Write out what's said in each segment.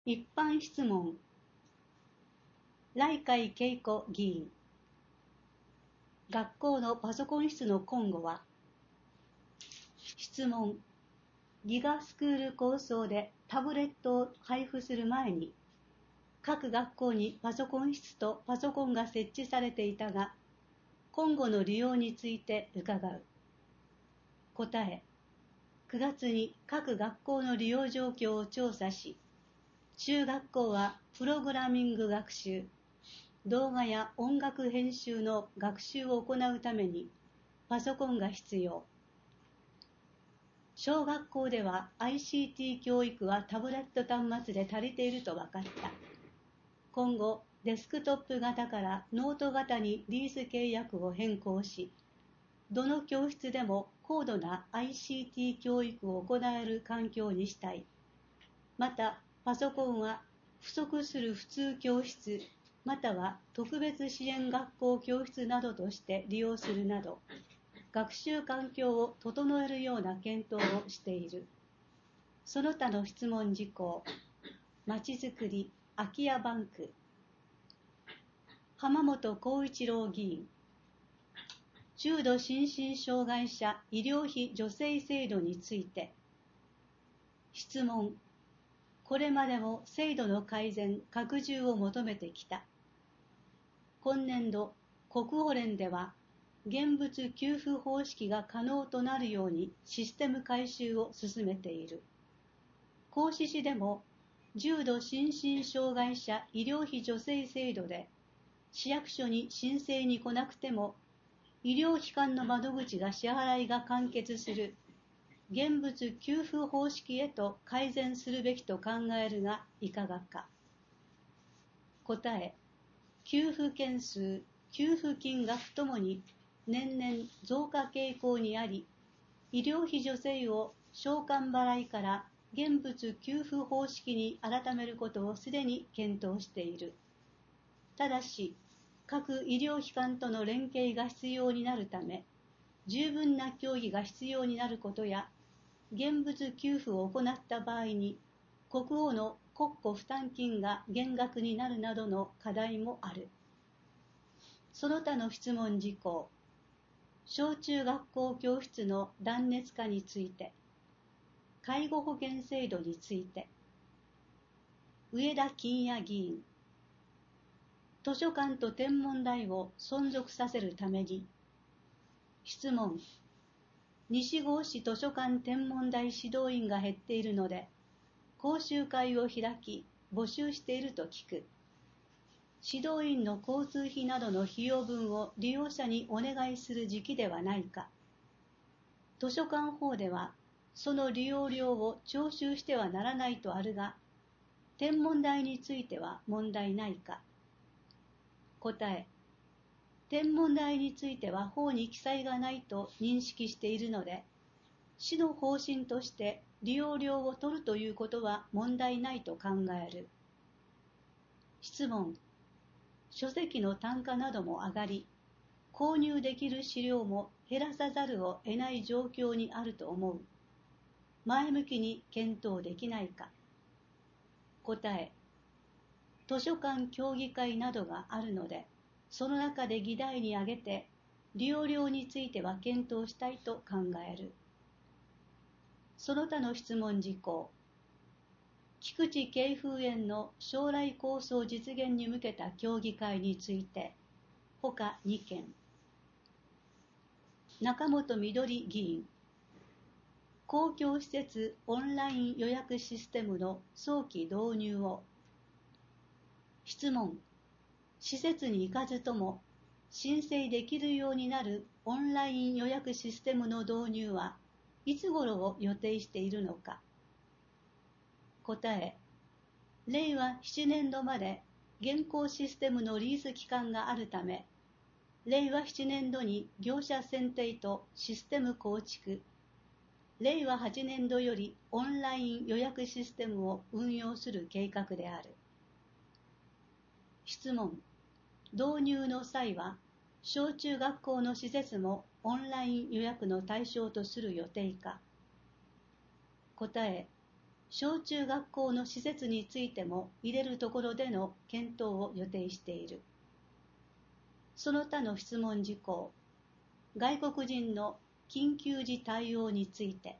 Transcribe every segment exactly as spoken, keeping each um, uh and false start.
一般質問。来海恵子議員。学校のパソコン室の今後は。質問。ギガスクール構想でタブレットを配布する前に、各学校にパソコン室とパソコンが設置されていたが、今後の利用について伺う。答え。くがつに各学校の利用状況を調査し、中学校はプログラミング学習、動画や音楽編集の学習を行うためにパソコンが必要。小学校では アイシーティー 教育はタブレット端末で足りていると分かった。今後、デスクトップ型からノート型にリース契約を変更し、どの教室でも高度な アイシーティー 教育を行える環境にしたい。また、パソコンは不足する普通教室、または特別支援学校教室などとして利用するなど、学習環境を整えるような検討をしている。その他の質問事項。まちづくり、空き家バンク。浜本浩一郎議員。重度心身障害者医療費助成制度について。質問。これまでも制度の改善、拡充を求めてきた。今年度、国保連では、現物給付方式が可能となるようにシステム改修を進めている。合志市でも、重度心身障害者医療費助成制度で、市役所に申請に来なくても、医療機関の窓口が支払いが完結する、現物給付方式へと改善するべきと考えるがいかがか。答え。給付件数、給付金額ともに年々増加傾向にあり、医療費助成を償還払いから現物給付方式に改めることをすでに検討している。ただし、各医療機関との連携が必要になるため、十分な協議が必要になることや、現物給付を行った場合に、国保の国庫負担金が減額になるなどの課題もある。その他の質問事項。小中学校教室の断熱化について。介護保険制度について。上田金也議員。図書館と天文台を存続させるために。質問。西郷市図書館天文台指導員が減っているので、講習会を開き、募集していると聞く。指導員の交通費などの費用分を利用者にお願いする時期ではないか。図書館法では、その利用料を徴収してはならないとあるが、天文台については問題ないか。答え。天文台については法に記載がないと認識しているので、市の方針として利用料を取るということは問題ないと考える。質問。書籍の単価なども上がり、購入できる資料も減らさざるを得ない状況にあると思う。前向きに検討できないか。答え。図書館協議会などがあるので、その中で議題に挙げて、利用料については検討したいと考える。その他の質問事項。菊池慶風園の将来構想実現に向けた協議会について、他にけん。中本みどり議員。公共施設オンライン予約システムの早期導入を。質問。施設に行かずとも申請できるようになるオンライン予約システムの導入はいつ頃を予定しているのか。答え。れいわななねんどまで現行システムのリース期間があるため、れいわななねんどに業者選定とシステム構築、れいわはちねんどよりオンライン予約システムを運用する計画である。質問。導入の際は、小中学校の施設もオンライン予約の対象とする予定か。答え。 小中学校の施設についても入れるところでの検討を予定している。その他の質問事項、外国人の緊急時対応について、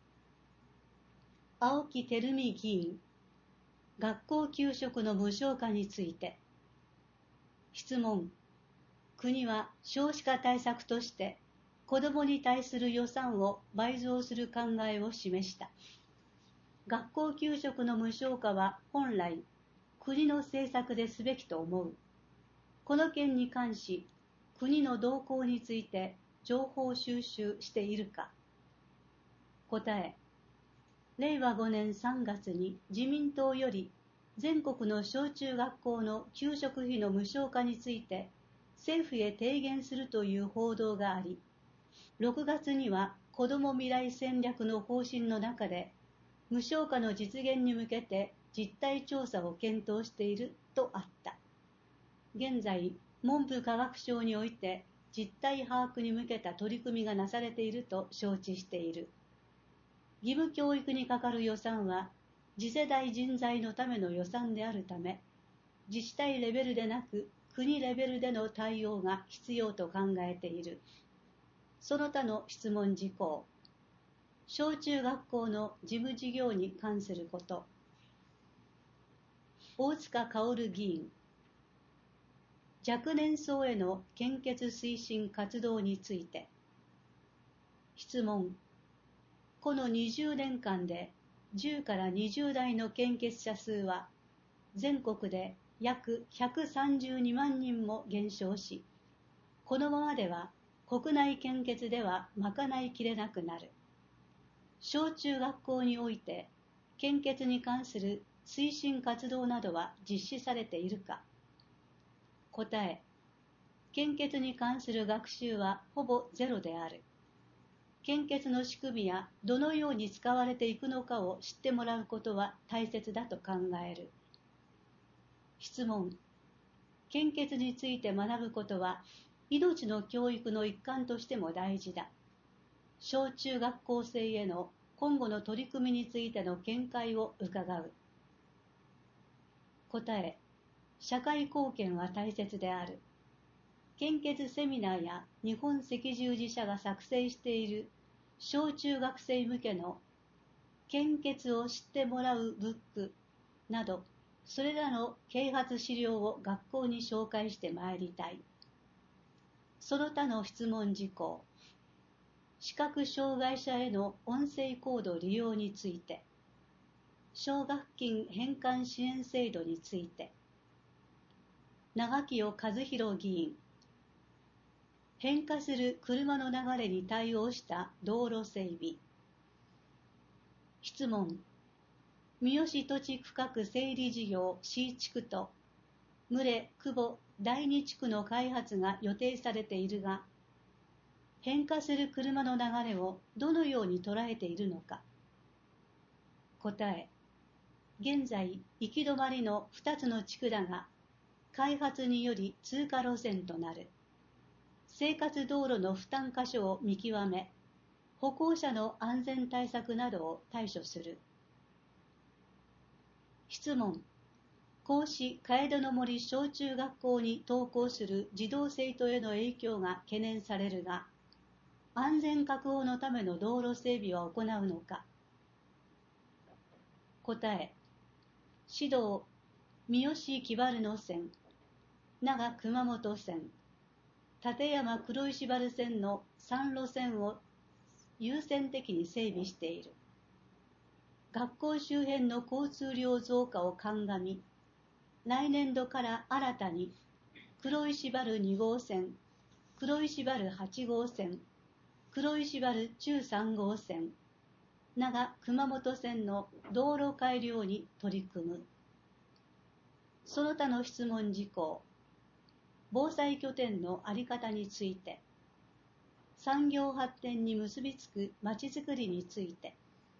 青木照美議員、学校給食の無償化について、質問、国は少子化対策として子どもに対する予算を倍増する考えを示した。学校給食の無償化は本来国の政策ですべきと思う。この件に関し国の動向について情報収集しているか。答え、れいわごねんさんがつに自民党より全国の小中学校の給食費の無償化について政府へ提言するという報道があり、ろくがつには子ども未来戦略の方針の中で無償化の実現に向けて実態調査を検討しているとあった。現在、文部科学省において実態把握に向けた取り組みがなされていると承知している。義務教育にかかる予算は次世代人材のための予算であるため、自治体レベルでなく国レベルでの対応が必要と考えている。その他の質問事項、小中学校の事務事業に関すること。大塚薫議員、若年層への献血推進活動について。質問、このにじゅうねんかんでじゅうからにじゅう代の献血者数は全国で約ひゃくさんじゅうにまんにんも減少し、このままでは国内献血では賄いきれなくなる。小中学校において献血に関する推進活動などは実施されているか。答え、献血に関する学習はほぼゼロである。献血の仕組みやどのように使われていくのかを知ってもらうことは大切だと考える。質問、献血について学ぶことは命の教育の一環としても大事だ。小中学校生への今後の取り組みについての見解を伺う。答え、社会貢献は大切である。献血セミナーや日本赤十字社が作成している小中学生向けの献血を知ってもらうブックなど、それらの啓発資料を学校に紹介してまいりたい。その他の質問事項、視覚障害者への音声コード利用について、奨学金返還支援制度について、長清和弘議員、変化する車の流れに対応した道路整備。質問、三好土地区画整理事業 C 地区と牟礼久保だいに地区の開発が予定されているが、変化する車の流れをどのように捉えているのか。答え、現在行き止まりのふたつの地区だが、開発により通過路線となる。生活道路の負担箇所を見極め、歩行者の安全対策などを対処する。質問、甲子楓の森小中学校に登校する児童生徒への影響が懸念されるが、安全確保のための道路整備は行うのか。答え、市道三好木原野線、長熊本線、立山黒石原線のさん路線を優先的に整備している。学校周辺の交通量増加を鑑み、来年度から新たに黒石原に号線、黒石原はち号線、黒石原中さん号線、長熊本線の道路改良に取り組む。その他の質問事項、防災拠点の在り方について、産業発展に結びつくまちづくりについて、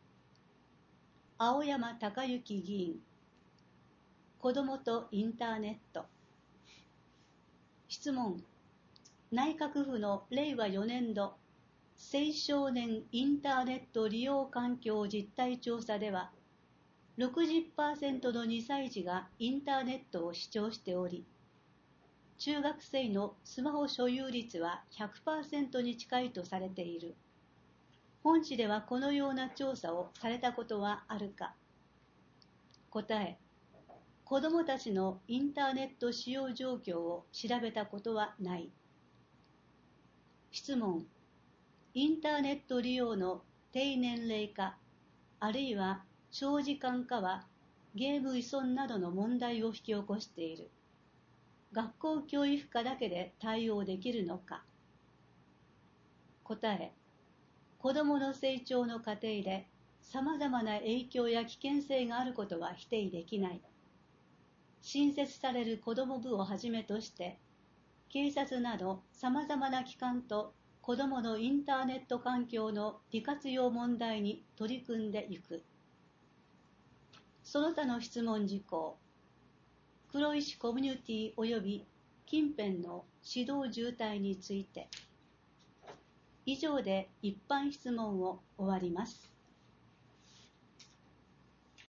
青山隆之議員、子どもとインターネット。質問、内閣府のれいわよねんど青少年インターネット利用環境実態調査では、 ろくじゅっパーセント のにさい児がインターネットを視聴しており、中学生のスマホ所有率は ひゃくパーセント に近いとされている。本市ではこのような調査をされたことはあるか。答え、子どもたちのインターネット使用状況を調べたことはない。質問、インターネット利用の低年齢化、あるいは長時間化はゲーム依存などの問題を引き起こしている。学校教育科だけで対応できるのか。答え、子どもの成長の過程でさまざまな影響や危険性があることは否定できない。新設される子ども部をはじめとして、警察などさまざまな機関と子どものインターネット環境の利活用問題に取り組んでいく。その他の質問事項、黒石コミュニティ及び近辺の指導渋滞について。以上で一般質問を終わります。